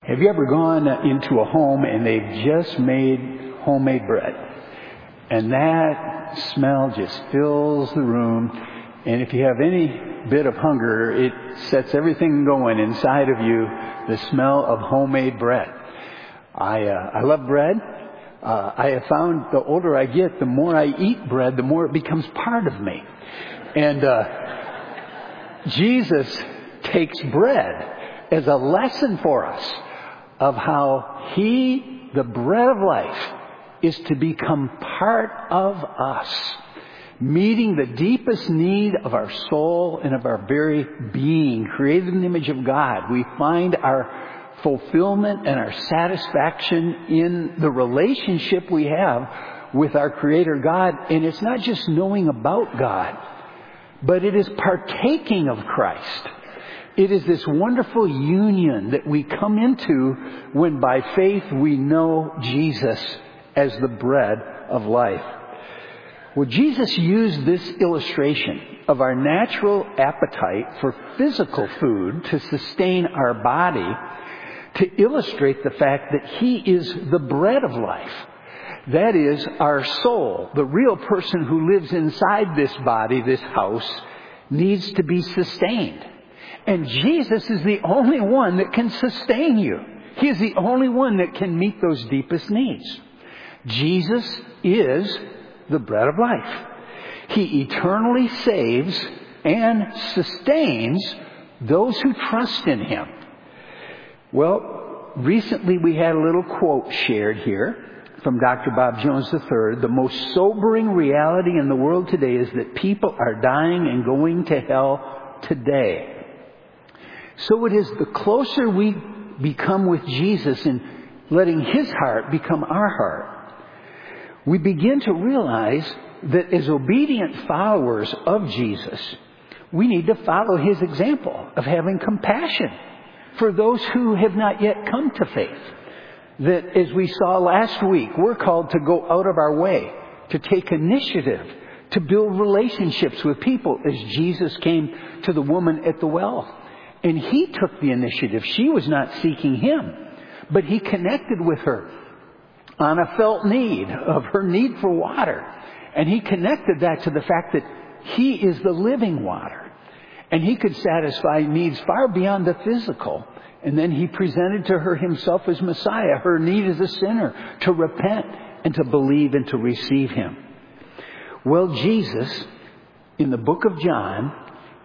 Have you ever gone into a home and they've just made homemade bread? And that smell just fills the room. And if you have any bit of hunger, it sets everything going inside of you, the smell of homemade bread. I love bread. I have found the older I get, the more I eat bread, the more it becomes part of me. And Jesus takes bread as a lesson for us of how He, the bread of life, is to become part of us, meeting the deepest need of our soul and of our very being. Created in the image of God, we find our fulfillment and our satisfaction in the relationship we have with our Creator God. And it's not just knowing about God, but it is partaking of Christ. It is this wonderful union that we come into when by faith we know Jesus as the bread of life. Well, Jesus used this illustration of our natural appetite for physical food to sustain our body to illustrate the fact that He is the bread of life. That is, our soul, the real person who lives inside this body, this house, needs to be sustained. And Jesus is the only one that can sustain you. He is the only one that can meet those deepest needs. Jesus is the bread of life. He eternally saves and sustains those who trust in Him. Well, recently we had a little quote shared here from Dr. Bob Jones III. The most sobering reality in the world today is that people are dying and going to hell today. So it is the closer we become with Jesus and letting His heart become our heart, we begin to realize that as obedient followers of Jesus, we need to follow His example of having compassion for those who have not yet come to faith. That, as we saw last week, we're called to go out of our way, to take initiative, to build relationships with people, as Jesus came to the woman at the well. And He took the initiative. She was not seeking Him, but He connected with her on a felt need of her need for water. And He connected that to the fact that He is the living water. And He could satisfy needs far beyond the physical. And then He presented to her Himself as Messiah, her need as a sinner, to repent and to believe and to receive Him. Well, Jesus, in the book of John,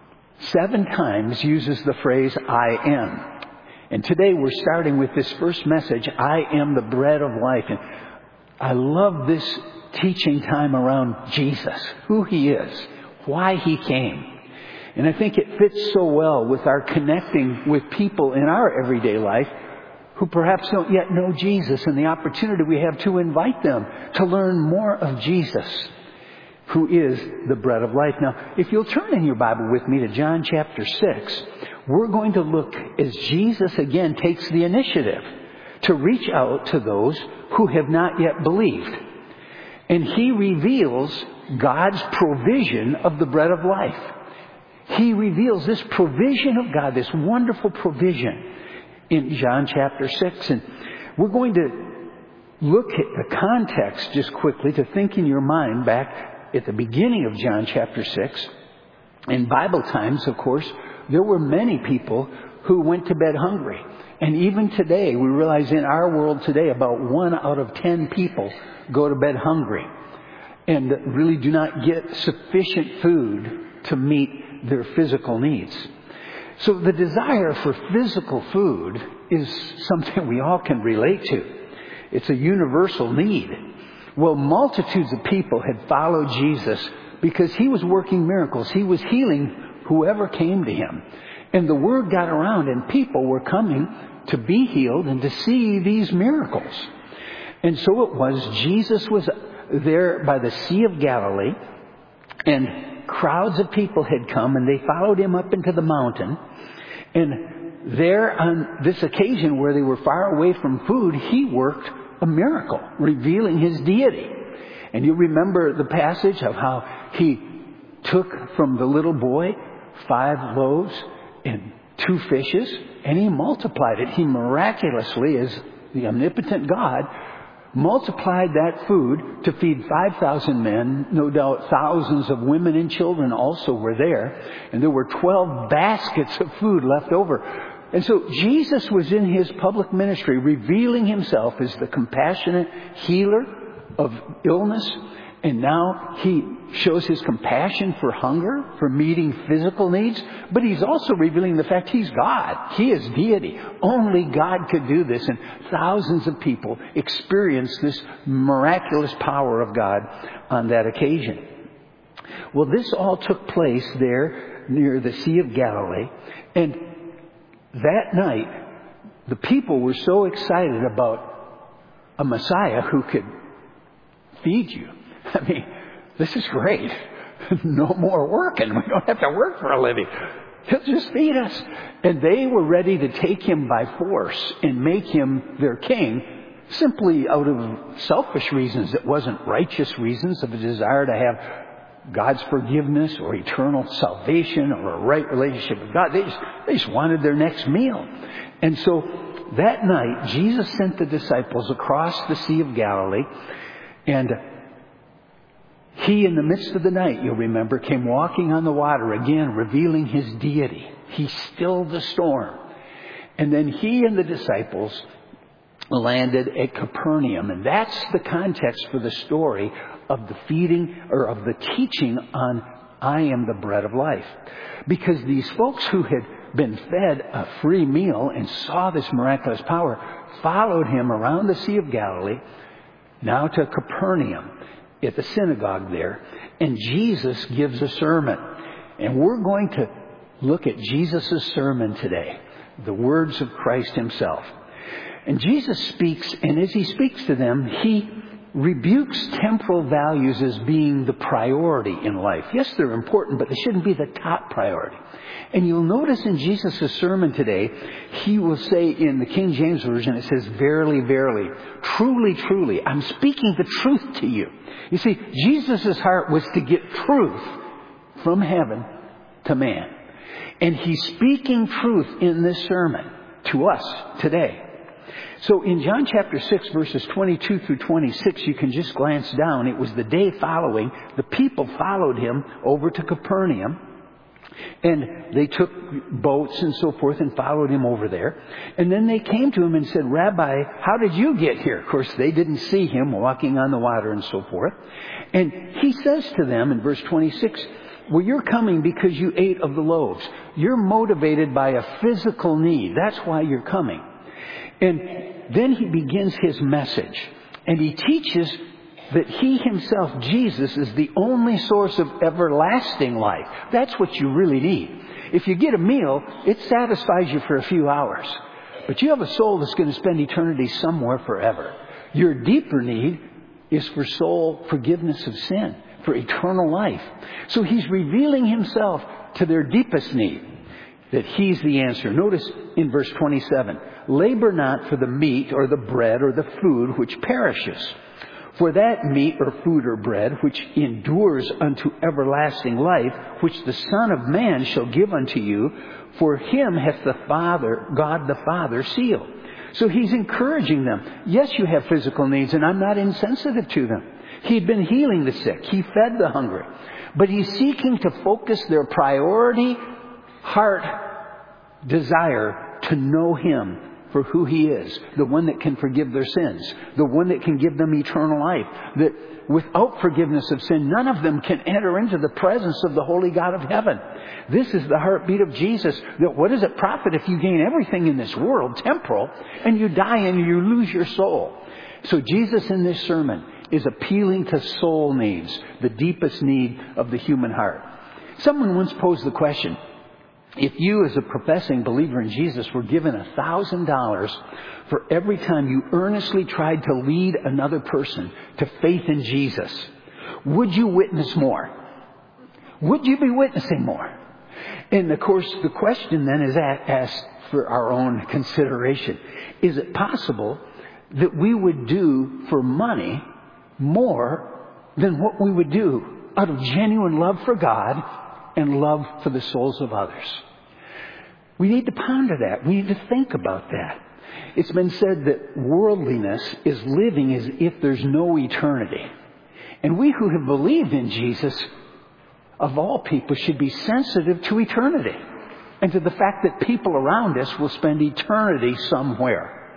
7 times uses the phrase, I am. And today we're starting with this first message, I am the bread of life. And I love this teaching time around Jesus, who He is, why He came. And I think it fits so well with our connecting with people in our everyday life who perhaps don't yet know Jesus, and the opportunity we have to invite them to learn more of Jesus, who is the bread of life. Now, if you'll turn in your Bible with me to John chapter 6, we're going to look as Jesus again takes the initiative to reach out to those who have not yet believed. And He reveals God's provision of the bread of life. He reveals this provision of God, this wonderful provision in John chapter 6. And we're going to look at the context just quickly to think in your mind back at the beginning of John chapter 6. In Bible times, of course, there were many people who went to bed hungry. And even today, we realize in our world today, about 1 out of 10 people go to bed hungry and really do not get sufficient food to meet their physical needs. So the desire for physical food is something we all can relate to. It's a universal need. Well, multitudes of people had followed Jesus because He was working miracles. He was healing whoever came to Him. And the word got around, and people were coming to be healed and to see these miracles. And so it was, Jesus was there by the Sea of Galilee, and crowds of people had come, and they followed Him up into the mountain. And there on this occasion where they were far away from food, He worked a miracle, revealing His deity. And you remember the passage of how He took from the little boy 5 loaves and 2 fishes, and he multiplied it. He miraculously, as the omnipotent God, multiplied that food to feed 5,000 men. No doubt thousands of women and children also were there. And there were 12 baskets of food left over. And so Jesus was in his public ministry revealing himself as the compassionate healer of illness. And now he shows his compassion for hunger, for meeting physical needs. But he's also revealing the fact he's God. He is deity. Only God could do this. And thousands of people experienced this miraculous power of God on that occasion. Well, this all took place there near the Sea of Galilee. And that night, the people were so excited about a Messiah who could feed you. I mean, this is great. No more working. We don't have to work for a living. He'll just feed us. And they were ready to take him by force and make him their king simply out of selfish reasons. It wasn't righteous reasons of a desire to have God's forgiveness or eternal salvation or a right relationship with God. They just wanted their next meal. And so that night, Jesus sent the disciples across the Sea of Galilee, and he, in the midst of the night, you'll remember, came walking on the water again, revealing his deity. He stilled the storm. And then he and the disciples landed at Capernaum. And that's the context for the story of the feeding, or of the teaching on I am the bread of life. Because these folks who had been fed a free meal and saw this miraculous power followed him around the Sea of Galilee, now to Capernaum, at the synagogue there, and Jesus gives a sermon. And we're going to look at Jesus' sermon today, the words of Christ himself. And Jesus speaks, and as he speaks to them, he rebukes temporal values as being the priority in life. Yes, they're important, but they shouldn't be the top priority. And you'll notice in Jesus' sermon today, he will say in the King James Version, it says, verily, verily, truly, truly, I'm speaking the truth to you. You see, Jesus' heart was to get truth from heaven to man. And he's speaking truth in this sermon to us today. So in John chapter 6, verses 22 through 26, you can just glance down. It was the day following. The people followed him over to Capernaum. And they took boats and so forth and followed him over there. And then they came to him and said, Rabbi, how did you get here? Of course, they didn't see him walking on the water and so forth. And he says to them in verse 26, well, you're coming because you ate of the loaves. You're motivated by a physical need. That's why you're coming. And then he begins his message. And he teaches that he himself, Jesus, is the only source of everlasting life. That's what you really need. If you get a meal, it satisfies you for a few hours. But you have a soul that's going to spend eternity somewhere forever. Your deeper need is for soul forgiveness of sin, for eternal life. So he's revealing himself to their deepest need, that he's the answer. Notice in verse 27, labor not for the meat or the bread or the food which perishes. For that meat or food or bread which endures unto everlasting life, which the Son of Man shall give unto you, for him hath the Father, God the Father, sealed. So he's encouraging them. Yes, you have physical needs, and I'm not insensitive to them. He'd been healing the sick. He fed the hungry. But he's seeking to focus their priority, heart, desire to know him for who he is, the one that can forgive their sins, the one that can give them eternal life, that without forgiveness of sin, none of them can enter into the presence of the holy God of heaven. This is the heartbeat of Jesus. That what does it profit if you gain everything in this world, temporal, and you die and you lose your soul? So Jesus in this sermon is appealing to soul needs, the deepest need of the human heart. Someone once posed the question, if you as a professing believer in Jesus were given $1,000 for every time you earnestly tried to lead another person to faith in Jesus, would you witness more? Would you be witnessing more? And of course, the question then is asked for our own consideration. Is it possible that we would do for money more than what we would do out of genuine love for God and love for the souls of others? We need to ponder that. We need to think about that. It's been said that worldliness is living as if there's no eternity. And we who have believed in Jesus, of all people, should be sensitive to eternity and to the fact that people around us will spend eternity somewhere.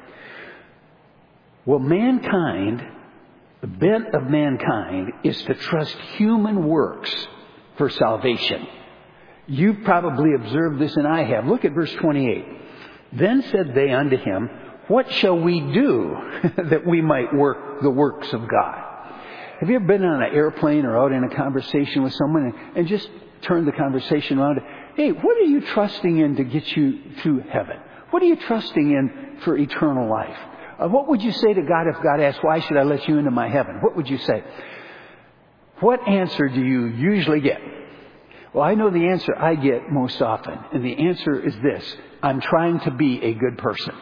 Well, mankind, the bent of mankind is to trust human works for salvation. You've probably observed this, and I have. Look at verse 28. Then said they unto him, what shall we do that we might work the works of God? Have you ever been on an airplane or out in a conversation with someone and just turned the conversation around to, hey, what are you trusting in to get you to heaven? What are you trusting in for eternal life? What would you say to God if God asked, why should I let you into my heaven? What would you say? What answer do you usually get? Well, I know the answer I get most often, and the answer is this: I'm trying to be a good person.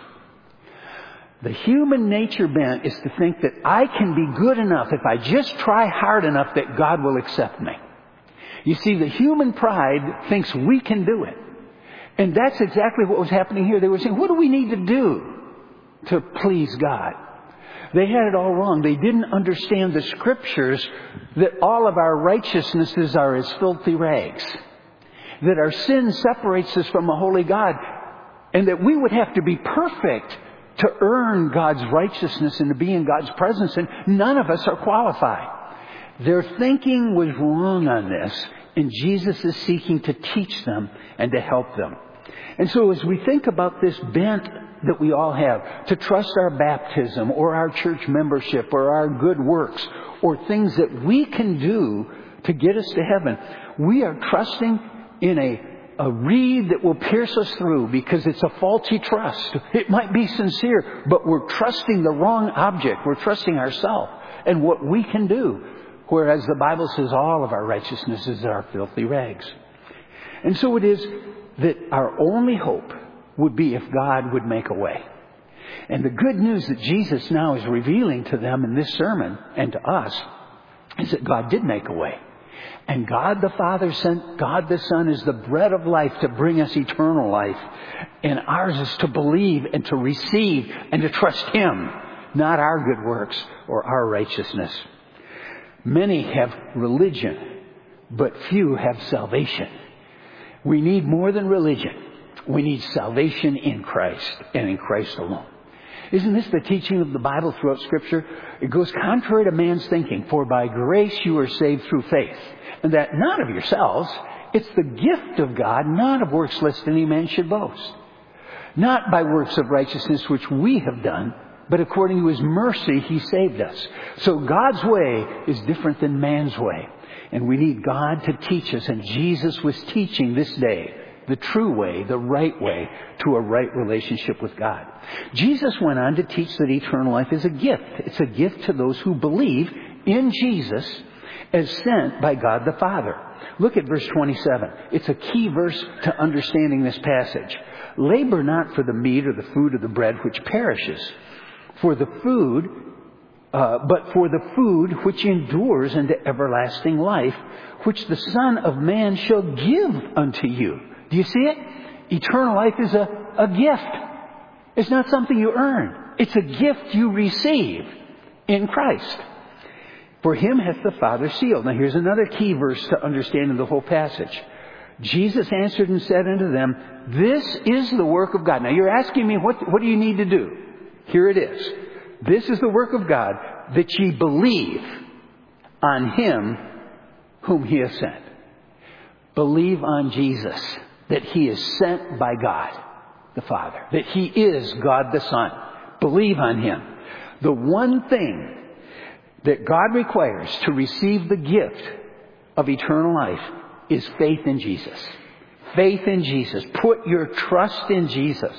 The human nature bent is to think that I can be good enough if I just try hard enough that God will accept me. You see, the human pride thinks we can do it. And that's exactly what was happening here. They were saying, what do we need to do to please God? They had it all wrong. They didn't understand the Scriptures that all of our righteousnesses are as filthy rags. That our sin separates us from a holy God. And that we would have to be perfect to earn God's righteousness and to be in God's presence. And none of us are qualified. Their thinking was wrong on this. And Jesus is seeking to teach them and to help them. And so as we think about this bent that we all have, to trust our baptism or our church membership or our good works or things that we can do to get us to heaven, we are trusting in a reed that will pierce us through because it's a faulty trust. It might be sincere, but we're trusting the wrong object. We're trusting ourselves and what we can do. Whereas the Bible says all of our righteousnesses are filthy rags. And so it is that our only hope would be if God would make a way. And the good news that Jesus now is revealing to them in this sermon and to us is that God did make a way. And God the Father sent God the Son as the bread of life to bring us eternal life. And ours is to believe and to receive and to trust Him, not our good works or our righteousness. Many have religion, but few have salvation. We need more than religion. We need salvation in Christ and in Christ alone. Isn't this the teaching of the Bible throughout Scripture? It goes contrary to man's thinking. For by grace you are saved through faith. And that not of yourselves. It's the gift of God, not of works lest any man should boast. Not by works of righteousness which we have done, but according to His mercy He saved us. So God's way is different than man's way. And we need God to teach us. And Jesus was teaching this day the true way, the right way to a right relationship with God. Jesus went on to teach that eternal life is a gift. It's a gift to those who believe in Jesus as sent by God the Father. Look at verse 27. It's a key verse to understanding this passage. Labor not for the meat or the food or the bread which perishes, for the food, but for the food which endures unto everlasting life, which the Son of Man shall give unto you. Do you see it? Eternal life is a gift. It's not something you earn. It's a gift you receive in Christ. For Him hath the Father sealed. Now here's another key verse to understanding the whole passage. Jesus answered and said unto them, this is the work of God. Now you're asking me, what do you need to do? Here it is. This is the work of God, that ye believe on Him whom He has sent. Believe on Jesus, that He is sent by God the Father, that He is God the Son. Believe on Him. The one thing that God requires to receive the gift of eternal life is faith in Jesus. Faith in Jesus. Put your trust in Jesus.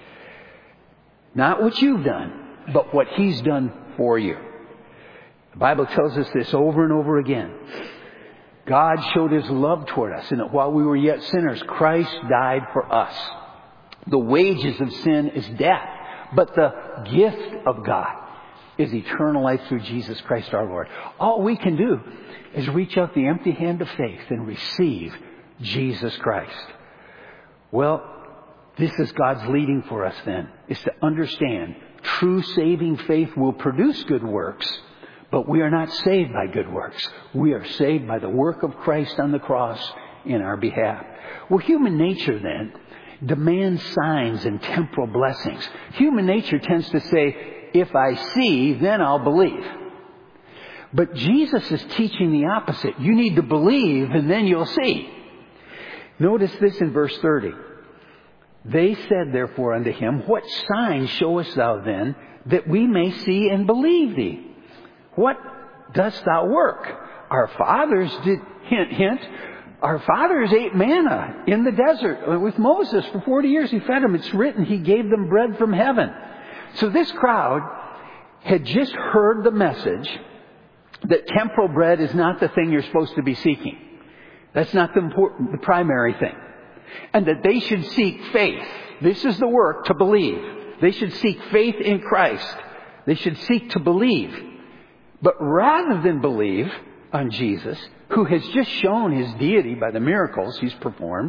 Not what you've done, but what He's done for you. The Bible tells us this over and over again. God showed His love toward us, and that while we were yet sinners, Christ died for us. The wages of sin is death, but the gift of God is eternal life through Jesus Christ our Lord. All we can do is reach out the empty hand of faith and receive Jesus Christ. Well, This is God's leading for us then, is to understand true saving faith will produce good works, but we are not saved by good works. We are saved by the work of Christ on the cross in our behalf. Well, human nature then demands signs and temporal blessings. Human nature tends to say, if I see, then I'll believe. But Jesus is teaching the opposite. You need to believe and then you'll see. Notice this in verse 30. They said therefore unto him, what sign showest thou then, that we may see and believe thee? What dost thou work? Our fathers did, hint, our fathers ate manna in the desert with Moses for 40 years. He fed them. It's written, he gave them bread from heaven. So this crowd had just heard the message that temporal bread is not the thing you're supposed to be seeking. That's not the primary thing. And that they should seek faith. This is the work, to believe. They should seek faith in Christ. They should seek to believe. But rather than believe on Jesus, who has just shown his deity by the miracles he's performed,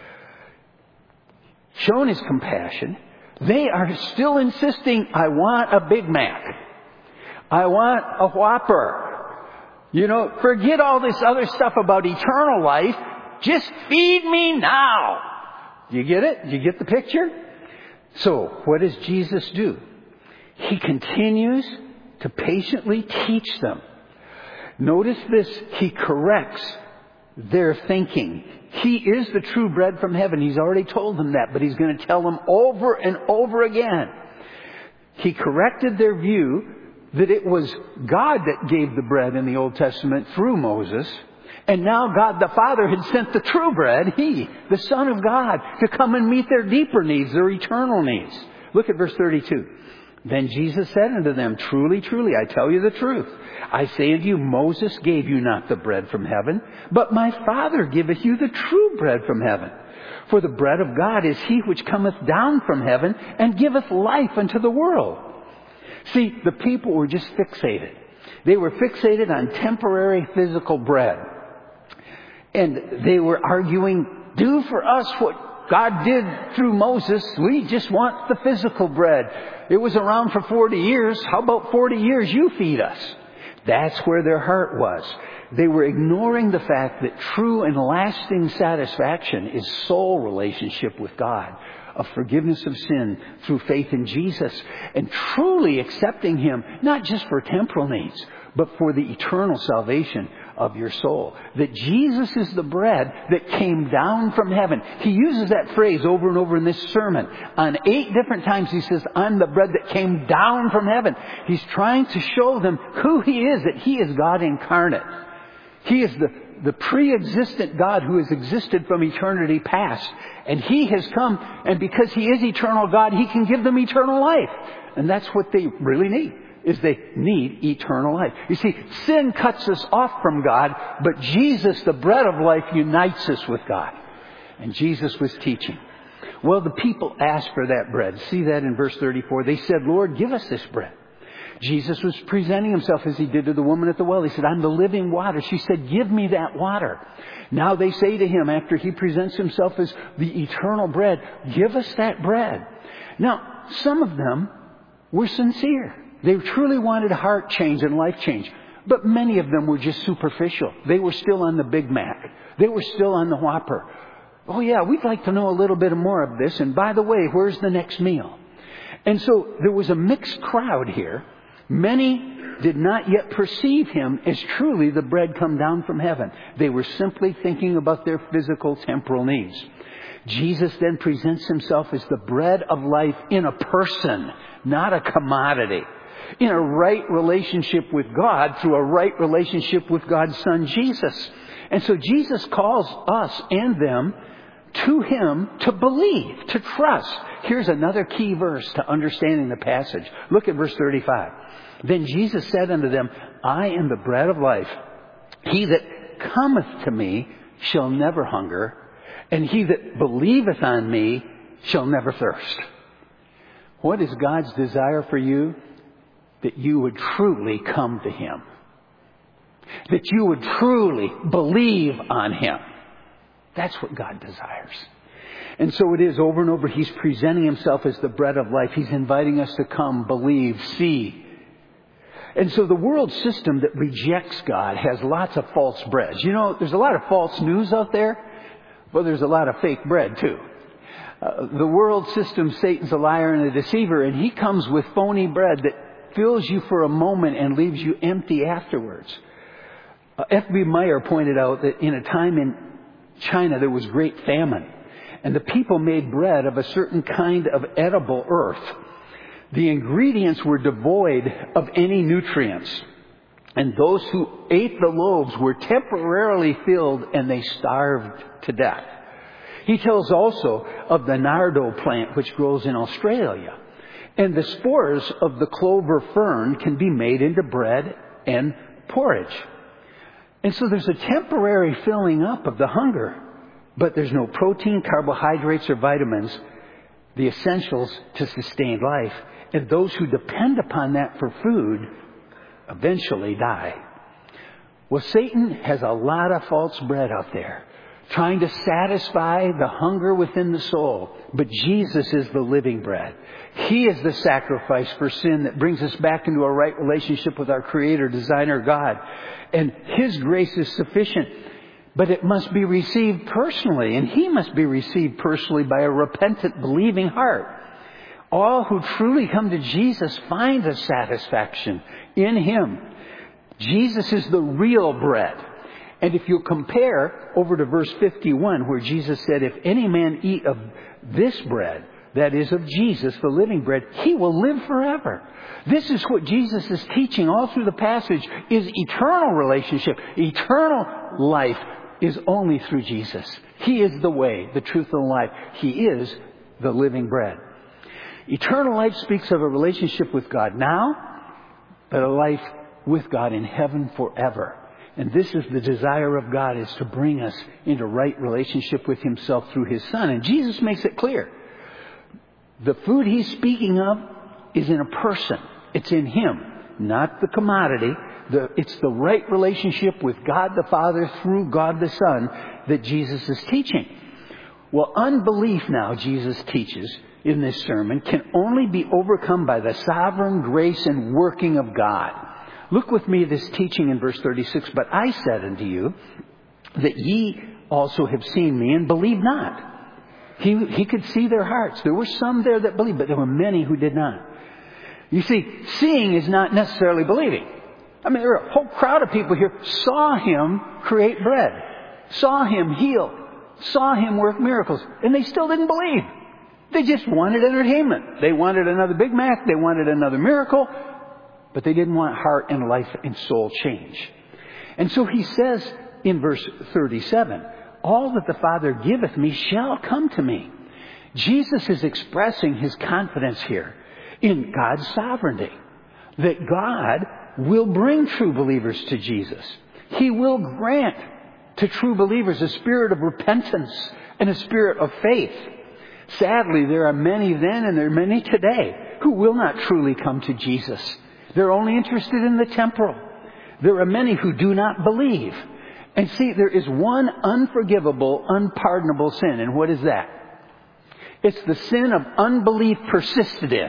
shown his compassion, they are still insisting, I want a Big Mac. I want a Whopper. Forget all this other stuff about eternal life. Just feed me now. Do you get it? Do you get the picture? So, what does Jesus do? He continues to patiently teach them. Notice this. He corrects their thinking. He is the true bread from heaven. He's already told them that, but he's going to tell them over and over again. He corrected their view that it was God that gave the bread in the Old Testament through Moses. And now God the Father had sent the true bread, He, the Son of God, to come and meet their deeper needs, their eternal needs. Look at verse 32. Then Jesus said unto them, truly, truly, I tell you the truth. I say unto you, Moses gave you not the bread from heaven, but my Father giveth you the true bread from heaven. For the bread of God is He which cometh down from heaven and giveth life unto the world. See, the people were just fixated. They were fixated on temporary physical bread. And they were arguing, do for us what God did through Moses. We just want the physical bread. It was around for 40 years. How about 40 years you feed us? That's where their heart was. They were ignoring the fact that true and lasting satisfaction is soul relationship with God, of forgiveness of sin through faith in Jesus, and truly accepting Him, not just for temporal needs, but for the eternal salvation of your soul. That Jesus is the bread that came down from heaven. He uses that phrase over and over in this sermon. On 8 different times he says, I'm the bread that came down from heaven. He's trying to show them who He is, that He is God incarnate. He is the pre-existent God who has existed from eternity past. And He has come, and because He is eternal God, He can give them eternal life. And that's what they really need. Is they need eternal life. You see, sin cuts us off from God, but Jesus, the bread of life, unites us with God. And Jesus was teaching. Well, the people asked for that bread. See that in verse 34. They said, Lord, give us this bread. Jesus was presenting Himself as He did to the woman at the well. He said, I'm the living water. She said, give me that water. Now they say to Him, after He presents Himself as the eternal bread, give us that bread. Now, some of them were sincere. They truly wanted heart change and life change. But many of them were just superficial. They were still on the Big Mac. They were still on the Whopper. Oh yeah, we'd like to know a little bit more of this. And by the way, where's the next meal? And so there was a mixed crowd here. Many did not yet perceive Him as truly the bread come down from heaven. They were simply thinking about their physical, temporal needs. Jesus then presents Himself as the bread of life in a person, not a commodity. In a right relationship with God through a right relationship with God's Son, Jesus. And so Jesus calls us and them to Him to believe, to trust. Here's another key verse to understanding the passage. Look at verse 35. Then Jesus said unto them, I am the bread of life. He that cometh to me shall never hunger, and he that believeth on me shall never thirst. What is God's desire for you? That you would truly come to Him. That you would truly believe on Him. That's what God desires. And so it is over and over. He's presenting himself as the bread of life. He's inviting us to come, believe, see. And so the world system that rejects God has lots of false breads. You know, there's a lot of false news out there, but there's a lot of fake bread too. The world system, Satan's a liar and a deceiver, and he comes with phony bread that fills you for a moment and leaves you empty afterwards. F.B. Meyer pointed out that in a time in China there was great famine, and the people made bread of a certain kind of edible earth. The ingredients were devoid of any nutrients, and those who ate the loaves were temporarily filled and they starved to death. He tells also of the nardo plant which grows in Australia. And the spores of the clover fern can be made into bread and porridge. And so there's a temporary filling up of the hunger, but there's no protein, carbohydrates, or vitamins, the essentials to sustain life. And those who depend upon that for food eventually die. Well, Satan has a lot of false bread out there, trying to satisfy the hunger within the soul. But Jesus is the living bread. He is the sacrifice for sin that brings us back into a right relationship with our Creator, Designer, God. And His grace is sufficient, but it must be received personally. And He must be received personally by a repentant, believing heart. All who truly come to Jesus find a satisfaction in Him. Jesus is the real bread. And if you compare over to verse 51, where Jesus said, if any man eat of this bread, that is of Jesus, the living bread, he will live forever. This is what Jesus is teaching all through the passage, is eternal relationship. Eternal life is only through Jesus. He is the way, the truth, and the life. He is the living bread. Eternal life speaks of a relationship with God now, but a life with God in heaven forever. And this is the desire of God, is to bring us into right relationship with Himself through His Son. And Jesus makes it clear. The food He's speaking of is in a person. It's in Him, not the commodity. It's the right relationship with God the Father through God the Son that Jesus is teaching. Well, unbelief now, Jesus teaches in this sermon, can only be overcome by the sovereign grace and working of God. Look with me at this teaching in verse 36. But I said unto you that ye also have seen me and believe not. He could see their hearts. There were some there that believed, but there were many who did not. You see, seeing is not necessarily believing. I mean, there were a whole crowd of people here saw Him create bread, saw Him heal, saw Him work miracles, and they still didn't believe. They just wanted entertainment. They wanted another Big Mac. They wanted another miracle. But they didn't want heart and life and soul change. And so He says in verse 37, all that the Father giveth me shall come to me. Jesus is expressing His confidence here in God's sovereignty, that God will bring true believers to Jesus. He will grant to true believers a spirit of repentance and a spirit of faith. Sadly, there are many then and there are many today who will not truly come to Jesus. They're only interested in the temporal. There are many who do not believe. And see, there is one unforgivable, unpardonable sin. And what is that? It's the sin of unbelief persisted in.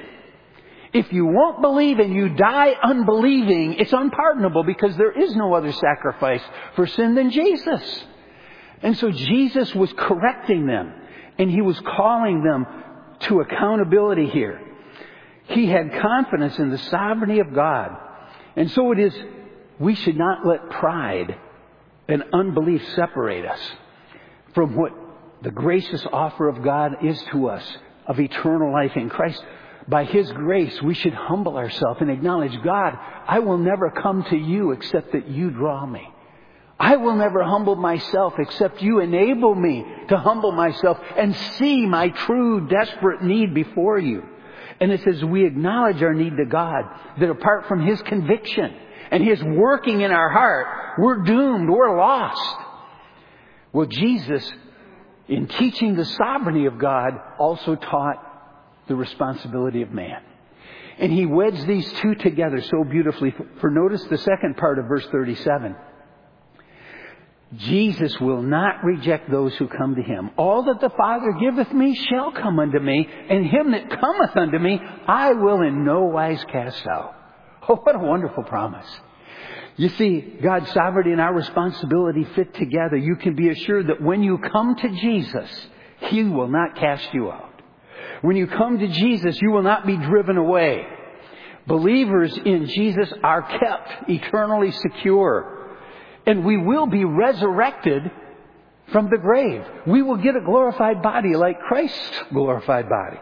If you won't believe and you die unbelieving, it's unpardonable, because there is no other sacrifice for sin than Jesus. And so Jesus was correcting them, and He was calling them to accountability here. He had confidence in the sovereignty of God. And so it is, we should not let pride and unbelief separate us from what the gracious offer of God is to us of eternal life in Christ. By His grace, we should humble ourselves and acknowledge, God, I will never come to you except that you draw me. I will never humble myself except you enable me to humble myself and see my true, desperate need before you. And it's as we acknowledge our need to God that apart from His conviction and His working in our heart, we're doomed, we're lost. Well, Jesus, in teaching the sovereignty of God, also taught the responsibility of man. And He weds these two together so beautifully. For notice the second part of verse 37. Jesus will not reject those who come to him. All that the Father giveth me shall come unto me, and him that cometh unto me I will in no wise cast out. Oh, what a wonderful promise. You see, God's sovereignty and our responsibility fit together. You can be assured that when you come to Jesus, he will not cast you out. When you come to Jesus, you will not be driven away. Believers in Jesus are kept eternally secure. And we will be resurrected from the grave. We will get a glorified body like Christ's glorified body.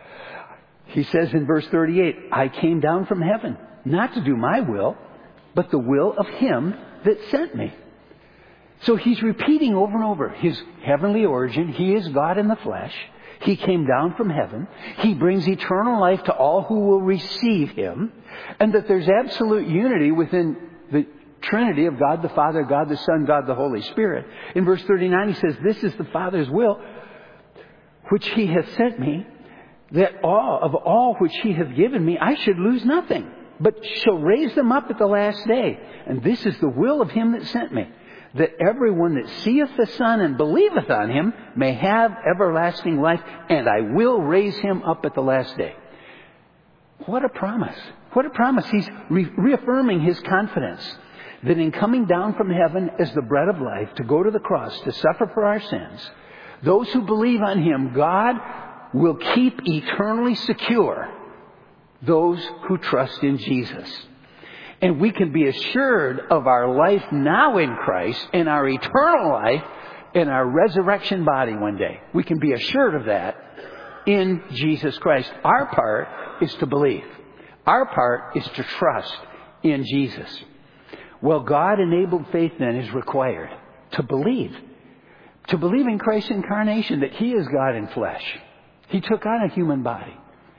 He says in verse 38, I came down from heaven, not to do my will, but the will of him that sent me. So he's repeating over and over his heavenly origin. He is God in the flesh. He came down from heaven. He brings eternal life to all who will receive him. And that there's absolute unity within the Trinity of God the Father, God the Son, God the Holy Spirit. In verse 39 he says, this is the Father's will, which he hath sent me, that all which he hath given me, I should lose nothing, but shall raise them up at the last day. And this is the will of him that sent me, that everyone that seeth the Son and believeth on him may have everlasting life, and I will raise him up at the last day. What a promise. What a promise. He's reaffirming his confidence that in coming down from heaven as the bread of life to go to the cross to suffer for our sins, those who believe on him, God will keep eternally secure those who trust in Jesus. And we can be assured of our life now in Christ and our eternal life in our resurrection body one day. We can be assured of that in Jesus Christ. Our part is to believe. Our part is to trust in Jesus. Well, God-enabled faith then is required to believe. To believe in Christ's incarnation, that he is God in flesh. He took on a human body.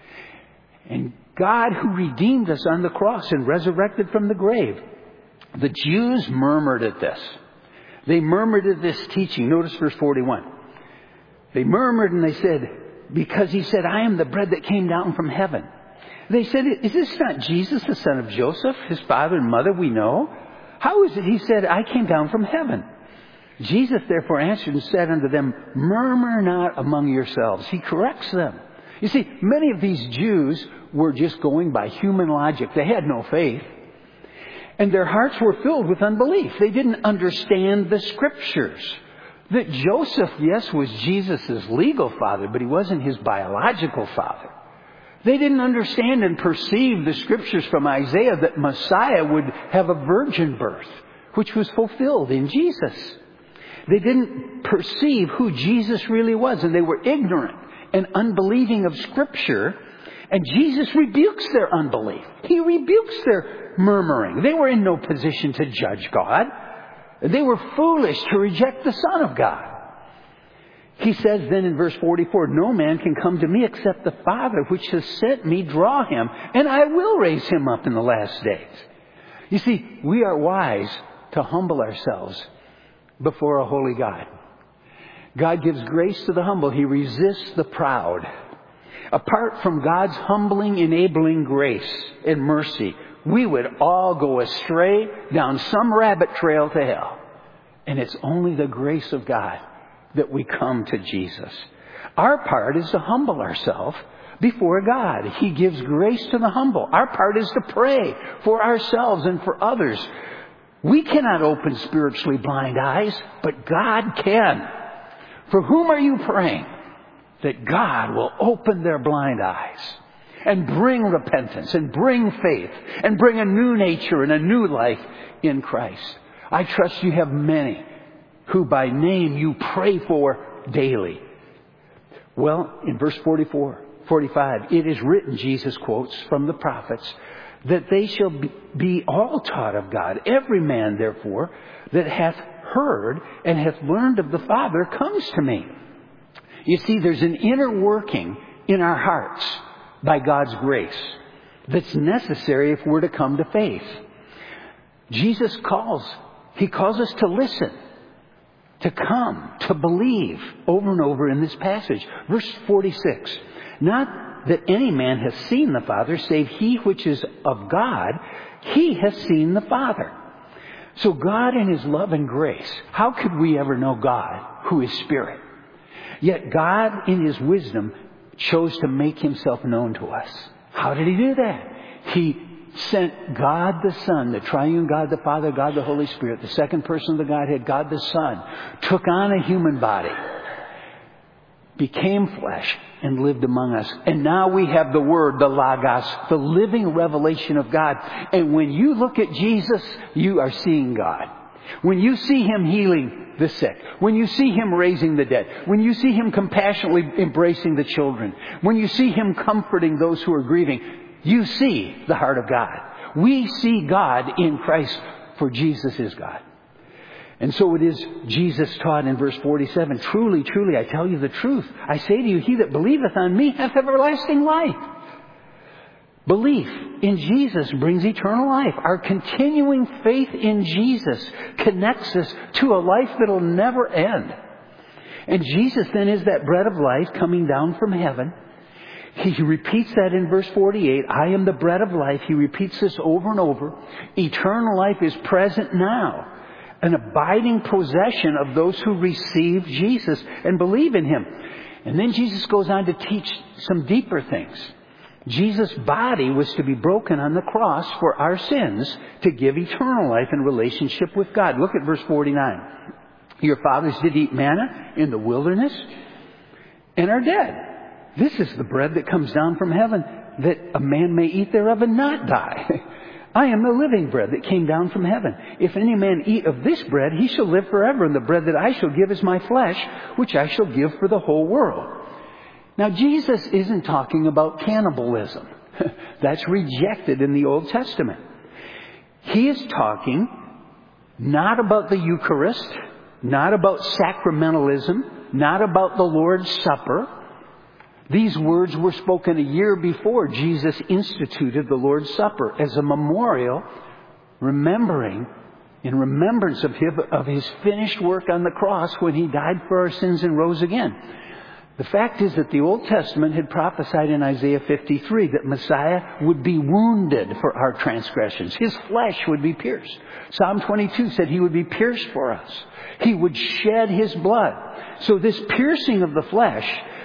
And God who redeemed us on the cross and resurrected from the grave. The Jews murmured at this. They murmured at this teaching. Notice verse 41. They murmured and they said, because he said, I am the bread that came down from heaven. They said, is this not Jesus, the son of Joseph, his father and mother we know? How is it he said, I came down from heaven? Jesus therefore answered and said unto them, murmur not among yourselves. He corrects them. You see, many of these Jews were just going by human logic. They had no faith. And their hearts were filled with unbelief. They didn't understand the Scriptures. That Joseph, yes, was Jesus' legal father, but he wasn't his biological father. They didn't understand and perceive the Scriptures from Isaiah that Messiah would have a virgin birth, which was fulfilled in Jesus. They didn't perceive who Jesus really was, and they were ignorant and unbelieving of Scripture. And Jesus rebukes their unbelief. He rebukes their murmuring. They were in no position to judge God. They were foolish to reject the Son of God. He says then in verse 44, no man can come to me except the Father which has sent me draw him, and I will raise him up in the last days. You see, we are wise to humble ourselves before a holy God. God gives grace to the humble. He resists the proud. Apart from God's humbling, enabling grace and mercy, we would all go astray down some rabbit trail to hell. And it's only the grace of God that we come to Jesus. Our part is to humble ourselves before God. He gives grace to the humble. Our part is to pray for ourselves and for others. We cannot open spiritually blind eyes, but God can. For whom are you praying? That God will open their blind eyes and bring repentance and bring faith and bring a new nature and a new life in Christ. I trust you have many who by name you pray for daily. Well, in verse 45, it is written, Jesus quotes from the prophets, that they shall be all taught of God. Every man, therefore, that hath heard and hath learned of the Father comes to me. You see, there's an inner working in our hearts by God's grace that's necessary if we're to come to faith. Jesus calls. He calls us to listen, to come, to believe over and over in this passage. Verse 46, not that any man hath seen the Father, save he which is of God, he hath seen the Father. So God in His love and grace, how could we ever know God, who is Spirit? Yet God in His wisdom chose to make Himself known to us. How did He do that? He sent God the Son, the triune God the Father, God the Holy Spirit, the second person of the Godhead, God the Son, took on a human body, became flesh, and lived among us. And now we have the Word, the Logos, the living revelation of God. And when you look at Jesus, you are seeing God. When you see Him healing the sick, when you see Him raising the dead, when you see Him compassionately embracing the children, when you see Him comforting those who are grieving, you see the heart of God. We see God in Christ, for Jesus is God. And so it is Jesus taught in verse 47, truly, truly, I tell you the truth. I say to you, he that believeth on me hath everlasting life. Belief in Jesus brings eternal life. Our continuing faith in Jesus connects us to a life that will never end. And Jesus then is that bread of life coming down from heaven. He repeats that in verse 48. I am the bread of life. He repeats this over and over. Eternal life is present now. An abiding possession of those who receive Jesus and believe in Him. And then Jesus goes on to teach some deeper things. Jesus' body was to be broken on the cross for our sins to give eternal life and relationship with God. Look at verse 49. Your fathers did eat manna in the wilderness and are dead. This is the bread that comes down from heaven, that a man may eat thereof and not die. I am the living bread that came down from heaven. If any man eat of this bread, he shall live forever. And the bread that I shall give is my flesh, which I shall give for the whole world. Now, Jesus isn't talking about cannibalism. That's rejected in the Old Testament. He is talking not about the Eucharist, not about sacramentalism, not about the Lord's Supper. These words were spoken a year before Jesus instituted the Lord's Supper as a memorial, in remembrance of His finished work on the cross when He died for our sins and rose again. The fact is that the Old Testament had prophesied in Isaiah 53 that Messiah would be wounded for our transgressions. His flesh would be pierced. Psalm 22 said He would be pierced for us. He would shed His blood. So this piercing of the flesh,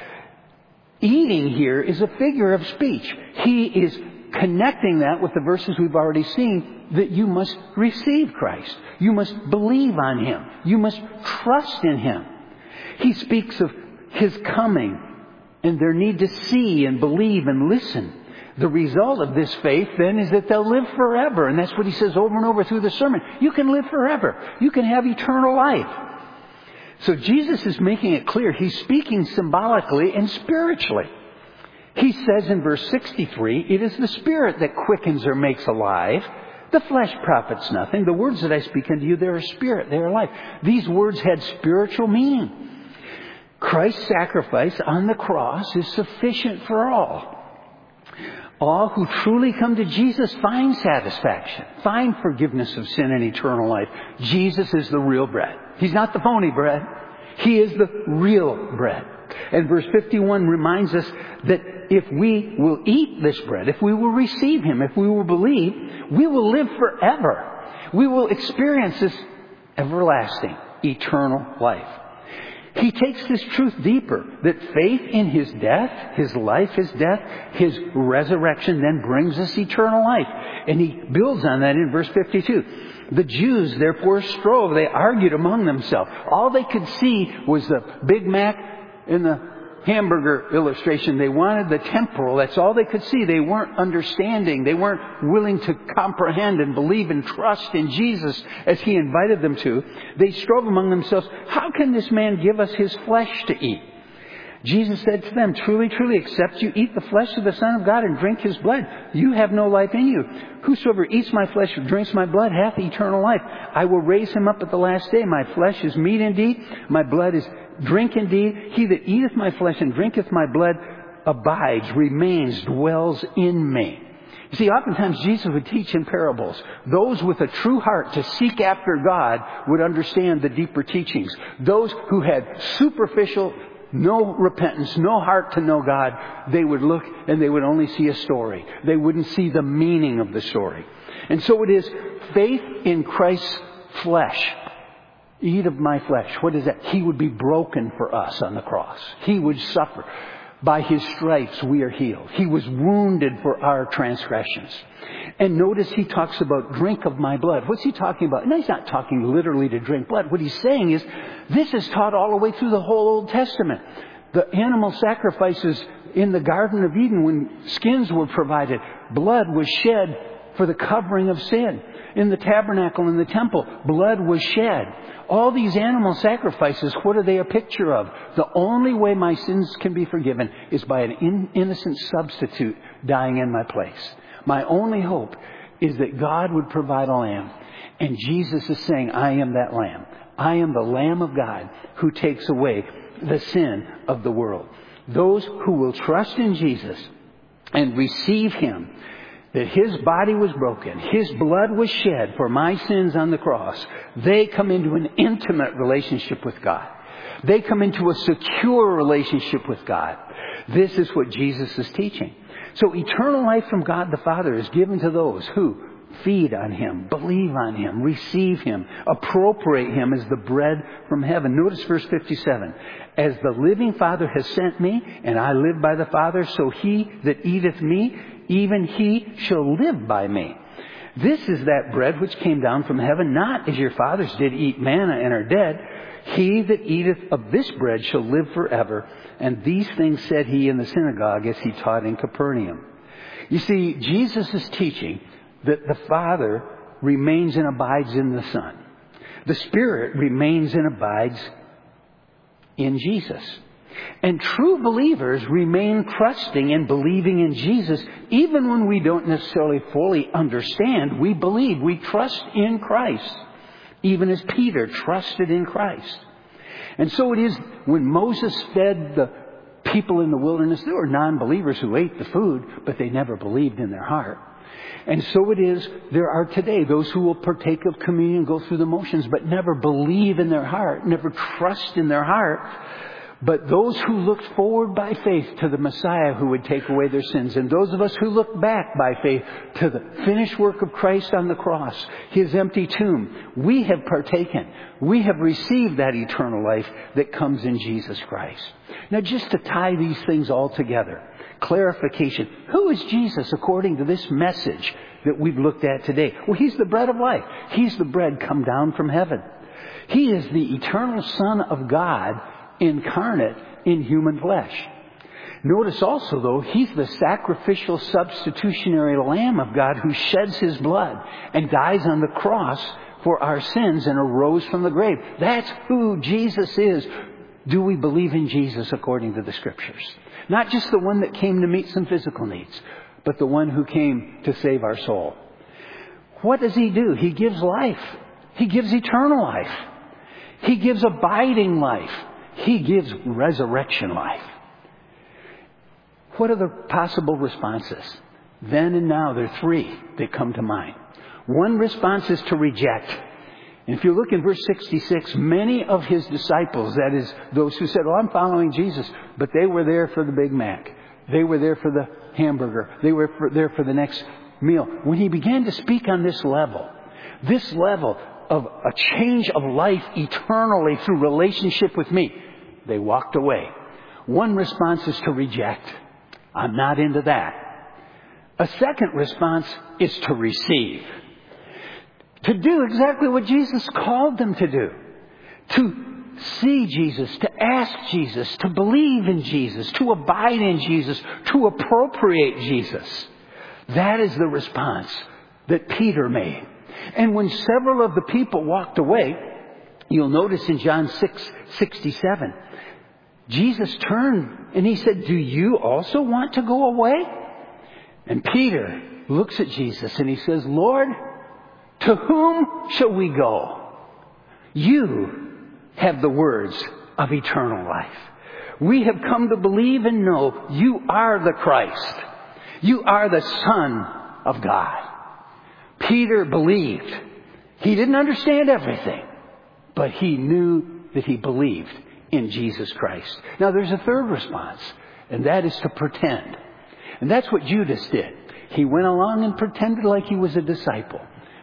eating here, is a figure of speech. He is connecting that with the verses we've already seen, that you must receive Christ. You must believe on Him. You must trust in Him. He speaks of His coming and their need to see and believe and listen. The result of this faith then is that they'll live forever. And that's what He says over and over through the sermon. You can live forever. You can have eternal life. So Jesus is making it clear. He's speaking symbolically and spiritually. He says in verse 63, it is the Spirit that quickens or makes alive. The flesh profits nothing. The words that I speak unto you, they are spirit, they are life. These words had spiritual meaning. Christ's sacrifice on the cross is sufficient for all. All who truly come to Jesus find satisfaction, find forgiveness of sin and eternal life. Jesus is the real bread. He's not the phony bread. He is the real bread. And verse 51 reminds us that if we will eat this bread, if we will receive Him, if we will believe, we will live forever. We will experience this everlasting, eternal life. He takes this truth deeper, that faith in His death, His life, His death, His resurrection then brings us eternal life. And He builds on that in verse 52. The Jews therefore strove. They argued among themselves. All they could see was the Big Mac and the hamburger illustration. They wanted the temporal. That's all they could see. They weren't understanding. They weren't willing to comprehend and believe and trust in Jesus as He invited them to. They strove among themselves, how can this man give us His flesh to eat? Jesus said to them, truly, truly, except you eat the flesh of the Son of God and drink His blood, you have no life in you. Whosoever eats my flesh and drinks my blood hath eternal life. I will raise him up at the last day. My flesh is meat indeed, my blood is drink indeed. He that eateth my flesh and drinketh my blood abides, remains, dwells in me. You see, oftentimes Jesus would teach in parables. Those with a true heart to seek after God would understand the deeper teachings. Those who had superficial, no repentance, no heart to know God, they would look and they would only see a story. They wouldn't see the meaning of the story. And so it is faith in Christ's flesh. Eat of my flesh. What is that? He would be broken for us on the cross. He would suffer. By His stripes we are healed. He was wounded for our transgressions. And notice He talks about drink of my blood. What's He talking about? No, He's not talking literally to drink blood. What He's saying is, this is taught all the way through the whole Old Testament. The animal sacrifices in the Garden of Eden, when skins were provided, blood was shed for the covering of sin. In the tabernacle, in the temple, blood was shed. All these animal sacrifices, what are they a picture of? The only way my sins can be forgiven is by an innocent substitute dying in my place. My only hope is that God would provide a lamb. And Jesus is saying, I am that lamb. I am the Lamb of God who takes away the sin of the world. Those who will trust in Jesus and receive Him, that His body was broken, His blood was shed for my sins on the cross, they come into an intimate relationship with God. They come into a secure relationship with God. This is what Jesus is teaching. So eternal life from God the Father is given to those who feed on Him, believe on Him, receive Him, appropriate Him as the bread from heaven. Notice verse 57. As the living Father has sent me, and I live by the Father, so he that eateth me, even he shall live by me. This is that bread which came down from heaven, not as your fathers did eat manna and are dead. He that eateth of this bread shall live forever. And these things said he in the synagogue as he taught in Capernaum. You see, Jesus is teaching that the Father remains and abides in the Son. The Spirit remains and abides in Jesus. And true believers remain trusting and believing in Jesus even when we don't necessarily fully understand. We believe, we trust in Christ, even as Peter trusted in Christ. And so it is when Moses fed the people in the wilderness, there were non-believers who ate the food, but they never believed in their heart. And so it is, there are today those who will partake of communion, go through the motions, but never believe in their heart, never trust in their heart. But those who looked forward by faith to the Messiah who would take away their sins, and those of us who look back by faith to the finished work of Christ on the cross, His empty tomb, we have partaken. We have received that eternal life that comes in Jesus Christ. Now, just to tie these things all together, clarification. Who is Jesus according to this message that we've looked at today? Well, He's the bread of life. He's the bread come down from heaven. He is the eternal Son of God incarnate in human flesh. Notice also, though, He's the sacrificial substitutionary Lamb of God who sheds His blood and dies on the cross for our sins and arose from the grave. That's who Jesus is. Do we believe in Jesus according to the Scriptures? Not just the one that came to meet some physical needs, but the one who came to save our soul. What does He do? He gives life. He gives eternal life. He gives abiding life. He gives resurrection life. What are the possible responses? Then and now, there are three that come to mind. One response is to reject. And if you look in verse 66, many of His disciples, that is, those who said, "Oh, I'm following Jesus," but they were there for the Big Mac. They were there for the hamburger. They were there for the next meal. When He began to speak on this level of a change of life eternally through relationship with me, they walked away. One response is to reject. I'm not into that. A second response is to receive. To do exactly what Jesus called them to do. To see Jesus, to ask Jesus, to believe in Jesus, to abide in Jesus, to appropriate Jesus. That is the response that Peter made. And when several of the people walked away, you'll notice in John 6:67, Jesus turned and He said, "Do you also want to go away?" And Peter looks at Jesus and he says, "Lord, to whom shall we go? You have the words of eternal life. We have come to believe and know You are the Christ. You are the Son of God." Peter believed. He didn't understand everything, but he knew that he believed in Jesus Christ. Now, there's a third response, and that is to pretend. And that's what Judas did. He went along and pretended like he was a disciple.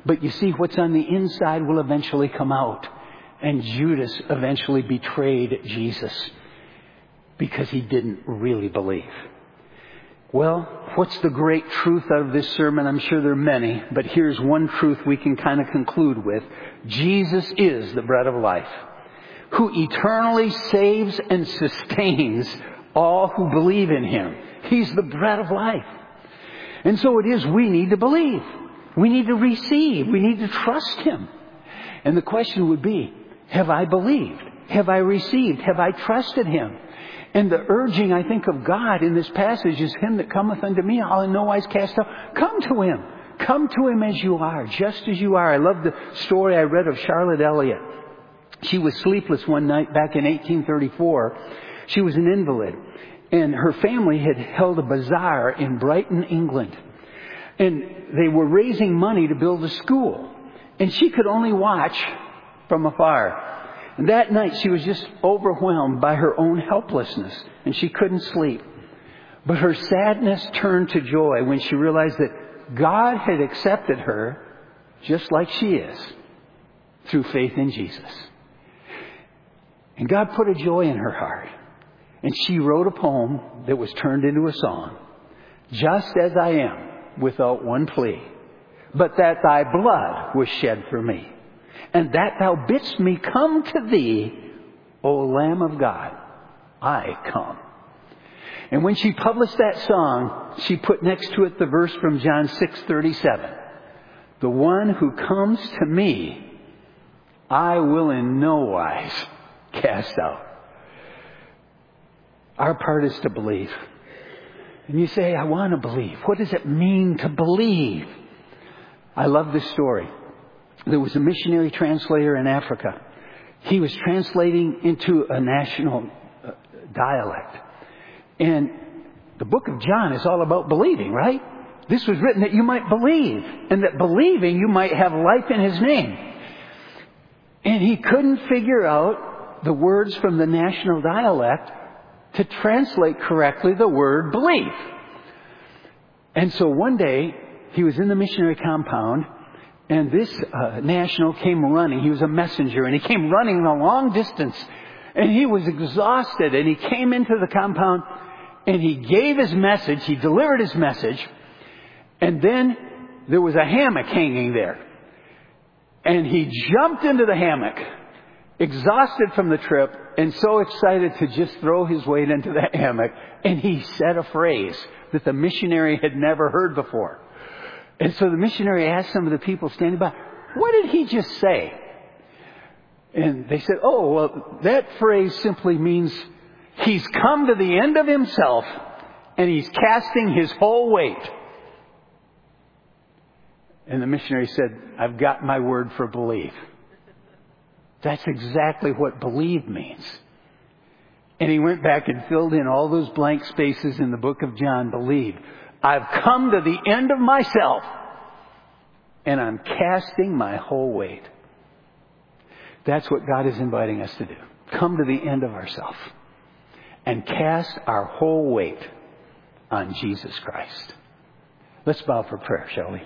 But you see, what's on the inside will eventually come out. And Judas eventually betrayed Jesus because he didn't really believe. Well, what's the great truth out of this sermon? I'm sure there are many, but here's one truth we can kind of conclude with. Jesus is the bread of life, who eternally saves and sustains all who believe in Him. He's the bread of life. And so it is we need to believe. We need to receive. We need to trust Him. And the question would be, have I believed? Have I received? Have I trusted Him? And the urging, I think, of God in this passage is, Him that cometh unto me, I'll in no wise cast out. Come to Him. Come to Him as you are, just as you are. I love the story I read of Charlotte Elliott. She was sleepless one night back in 1834. She was an invalid. And her family had held a bazaar in Brighton, England. And they were raising money to build a school. And she could only watch from afar. And that night she was just overwhelmed by her own helplessness. And she couldn't sleep. But her sadness turned to joy when she realized that God had accepted her just like she is through faith in Jesus. And God put a joy in her heart. And she wrote a poem that was turned into a song. Just as I am, without one plea, but that thy blood was shed for me, and that thou bidst me come to thee, O Lamb of God, I come. And when she published that song, she put next to it the verse from John 6:37. The one who comes to me, I will in no wise cast out. Our part is to believe. And you say, I want to believe. What does it mean to believe? I love this story. There was a missionary translator in Africa. He was translating into a national dialect. And the book of John is all about believing, right? This was written that you might believe, and that believing you might have life in His name. And he couldn't figure out the words from the national dialect to translate correctly the word believe. And so one day, he was in the missionary compound, and this national came running. He was a messenger, and he came running a long distance. And he was exhausted, and he came into the compound, and he gave his message. He delivered his message. And then there was a hammock hanging there. And he jumped into the hammock, exhausted from the trip, and so excited to just throw his weight into the hammock. And he said a phrase that the missionary had never heard before. And so the missionary asked some of the people standing by, what did he just say? And they said, oh, well, that phrase simply means he's come to the end of himself and he's casting his whole weight. And the missionary said, I've got my word for believe. That's exactly what believe means. And he went back and filled in all those blank spaces in the book of John. Believe. I've come to the end of myself and I'm casting my whole weight. That's what God is inviting us to do. Come to the end of ourselves and cast our whole weight on Jesus Christ. Let's bow for prayer, shall we?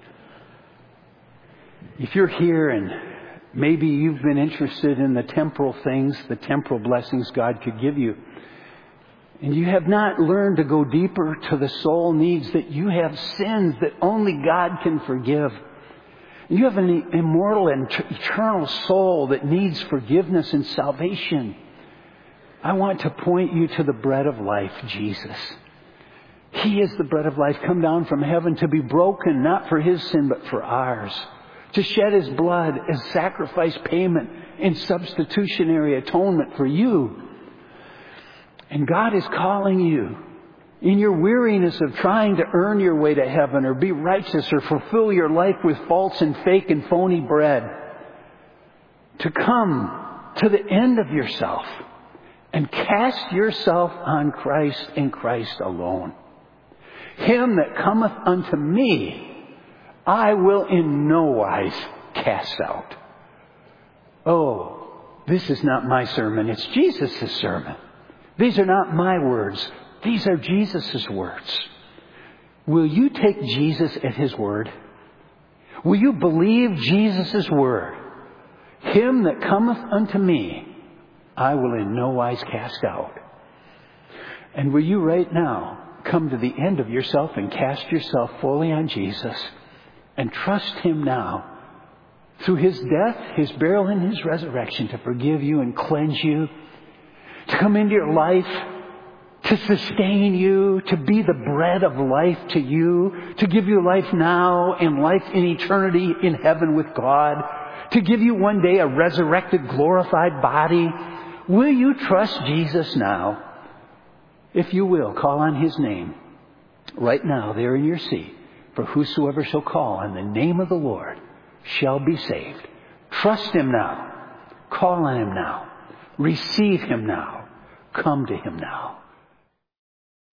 If you're here and maybe you've been interested in the temporal things, the temporal blessings God could give you, and you have not learned to go deeper to the soul needs, that you have sins that only God can forgive. You have an immortal and eternal soul that needs forgiveness and salvation. I want to point you to the bread of life, Jesus. He is the bread of life, come down from heaven to be broken, not for His sin, but for ours. To shed His blood as sacrifice payment and substitutionary atonement for you. And God is calling you in your weariness of trying to earn your way to heaven or be righteous or fulfill your life with false and fake and phony bread, to come to the end of yourself and cast yourself on Christ and Christ alone. Him that cometh unto me, I will in no wise cast out. Oh, this is not my sermon. It's Jesus' sermon. These are not my words. These are Jesus' words. Will you take Jesus at His word? Will you believe Jesus' word? Him that cometh unto me, I will in no wise cast out. And will you right now come to the end of yourself and cast yourself fully on Jesus and trust Him now through His death, His burial, and His resurrection to forgive you and cleanse you, to come into your life, to sustain you, to be the bread of life to you, to give you life now and life in eternity in heaven with God, to give you one day a resurrected, glorified body? Will you trust Jesus now? If you will, call on His name right now there in your seat. For whosoever shall call on the name of the Lord shall be saved. Trust Him now. Call on Him now. Receive Him now. Come to Him now.